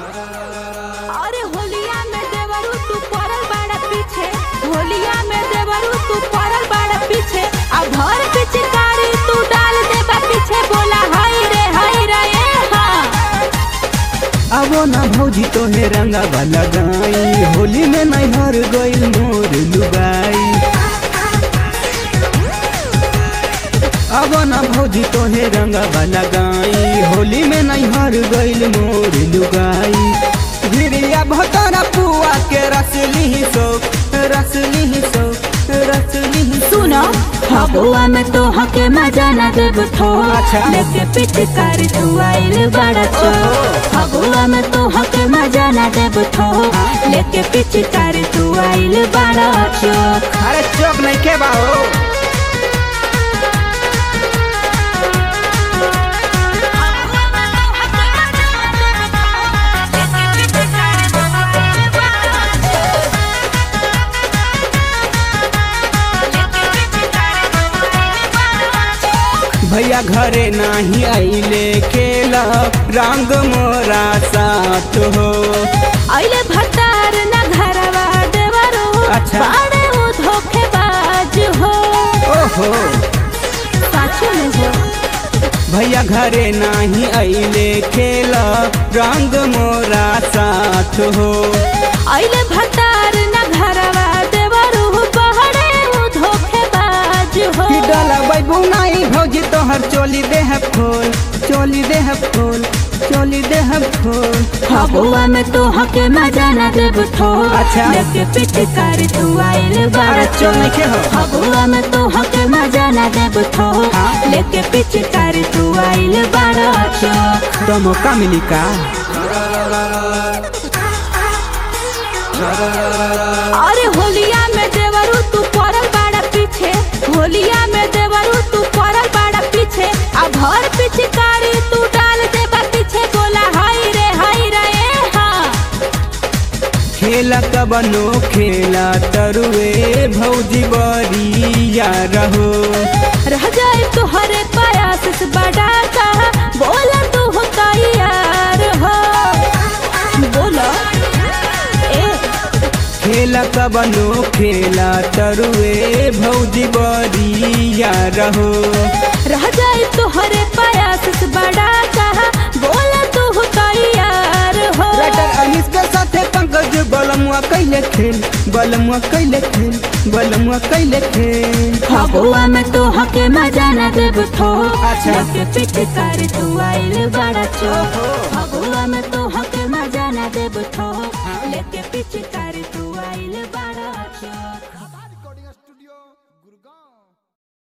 अरे होलिया में देवरू तू पड़ल बाड़ा पीछे, होलिया में देवरू तू पड़ल बाड़ा पीछे, अब भर पिचकारी तू डाल देबा पीछे, बोला हाय रे हाँ। आवो ना भौजी तोहे रंगा वाला गाई, होली में नैहर गइल मोर लुगाई। आवो ना भौजी तोहे रंगा वाला गाई, होली में नैहर गइल मोर लुगाई। भिरिया भतरा पुआ के रसली सो सुनो फगुआ में तो हके मजा न देब थो, लेके पिचकारी तू आइल बड़ा चो। फगुआ में तो हके मजा न देब थो, लेके पिचकारी तू आइल बड़ा चो। अरे चौक नहीं के बाओ भैया घरे नाही आइले खेला रंग मोरा साथ हो। आइले भतार न घरवा देवरो, बाड़े वो धोखेबाज हो। ओहो साचो में हो भैया घरे नाही आइले खेला रंग मोरा साथ हो। आइले भतार न घरवा देवरो, बाड़े वो धोखेबाज हो। डाला बैबू नाई भौजी तोहर चोली देह फूल, चोली देह फूल, चोली देह फूल। फगुआ में तो हके मजा न देब थो, लेके पिचकारी तू आइल बड़ा चो। फगुआ में तो हके मजा न देब थो, लेके पिचकारी तू आइल बड़ा चो। तो मौका मिली का? अरे होलिया में देवरू तू पड़ल बाड़ा पीछे, होलिया में देवरू तू पड़ल बाड़ा पीछे, अब भर पिचकारी तू डाल देबा पीछे, बोला हाय रे हाँ। खेला कबनो खेला तरुए भौजी बरिया रहो। रह जाए तुहरे प्रयास से बड़ा का, बोला तू हो तैयार हो, बोला खेला कबनो खेला तरुए भौजी बरिया रहो। रह जाए तुहरे प्रयास से बड़ा का, बोला तू हो तैयार हो। अनिस के साथे पंकज बलमुआ कैले खेल, बलमुआ कैले खेल, बलमुआ कैले खेल। फगुआ में तो हके मजा न देब थो, लेके पिचकारी तू आइल बड़ा चो। फगुआ में तो हके मजा न देब थो, लेके पिचकारी तू आइल बड़ा चो।